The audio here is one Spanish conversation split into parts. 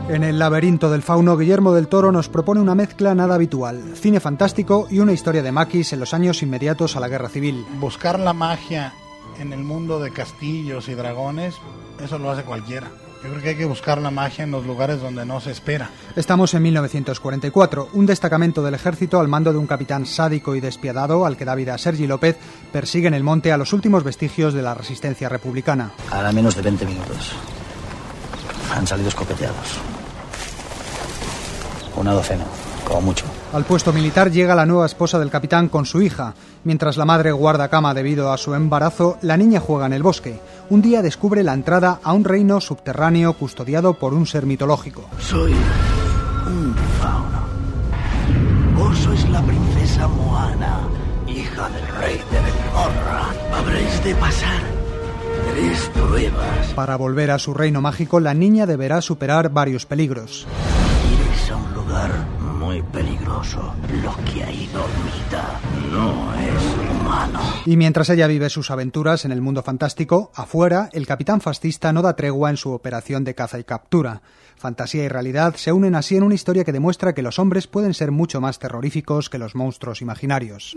En El laberinto del fauno, Guillermo del Toro nos propone una mezcla nada habitual: cine fantástico y una historia de maquis en los años inmediatos a la Guerra Civil. Buscar la magia en el mundo de castillos y dragones, eso lo hace cualquiera. Yo creo que hay que buscar la magia en los lugares donde no se espera. Estamos en 1944. Un destacamento del ejército al mando de un capitán sádico y despiadado, al que da vida Sergi López, persigue en el monte a los últimos vestigios de la resistencia republicana. Ahora menos de 20 minutos. Han salido escopeteados. Una docena, como mucho. Al puesto militar llega la nueva esposa del capitán con su hija. Mientras la madre guarda cama debido a su embarazo, la niña juega en el bosque. Un día descubre la entrada a un reino subterráneo custodiado por un ser mitológico. Soy un fauno. Vos sois la princesa Moana, hija del rey de Belmorra. Habréis de pasar 3 pruebas. Para volver a su reino mágico, la niña deberá superar varios peligros. Iréis a un lugar muy peligroso. Lo que ahí dormita no es humano. Y mientras ella vive sus aventuras en el mundo fantástico, afuera, el capitán fascista no da tregua en su operación de caza y captura. Fantasía y realidad se unen así en una historia que demuestra que los hombres pueden ser mucho más terroríficos que los monstruos imaginarios.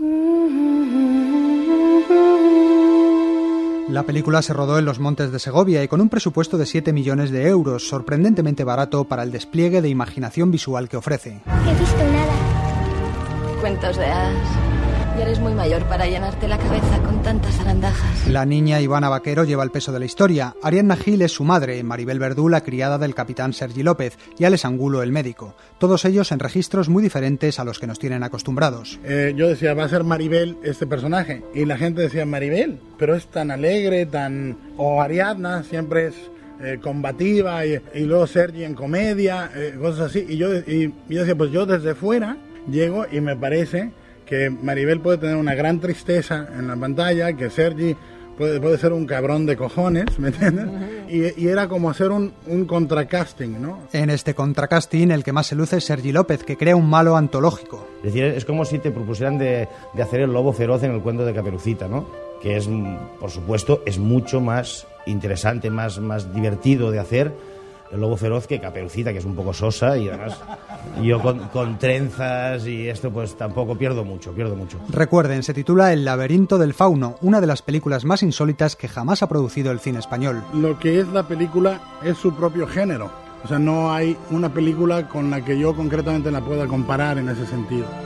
La película se rodó en los Montes de Segovia y con un presupuesto de 7 millones de euros, sorprendentemente barato para el despliegue de imaginación visual que ofrece. He visto nada. Cuentos de hadas. Ya eres muy mayor para llenarte la cabeza con tantas zarandajas. La niña Ivana Vaquero lleva el peso de la historia. Ariadna Gil es su madre, Maribel Verdú la criada del capitán Sergi López y Alex Angulo el médico. Todos ellos en registros muy diferentes a los que nos tienen acostumbrados. Yo decía, va a ser Maribel este personaje. Y la gente decía, Maribel, pero es tan alegre, tan... O Ariadna siempre es combativa y luego Sergi en comedia, cosas así. Y yo decía, pues yo desde fuera llego y me parece que Maribel puede tener una gran tristeza en la pantalla, que Sergi puede ser un cabrón de cojones, ¿me entiendes? Y era como hacer un contracasting, ¿no? En este contracasting el que más se luce es Sergi López, que crea un malo antológico. Es decir, es como si te propusieran de hacer el lobo feroz en el cuento de Caperucita, ¿no? Que es, por supuesto, es mucho más interesante, más divertido de hacer el lobo feroz que Caperucita, que es un poco sosa, y además yo con trenzas y esto pues tampoco pierdo mucho. Recuerden, se titula El laberinto del fauno, una de las películas más insólitas que jamás ha producido el cine español. Lo que es la película es su propio género. O sea, no hay una película con la que yo concretamente la pueda comparar en ese sentido.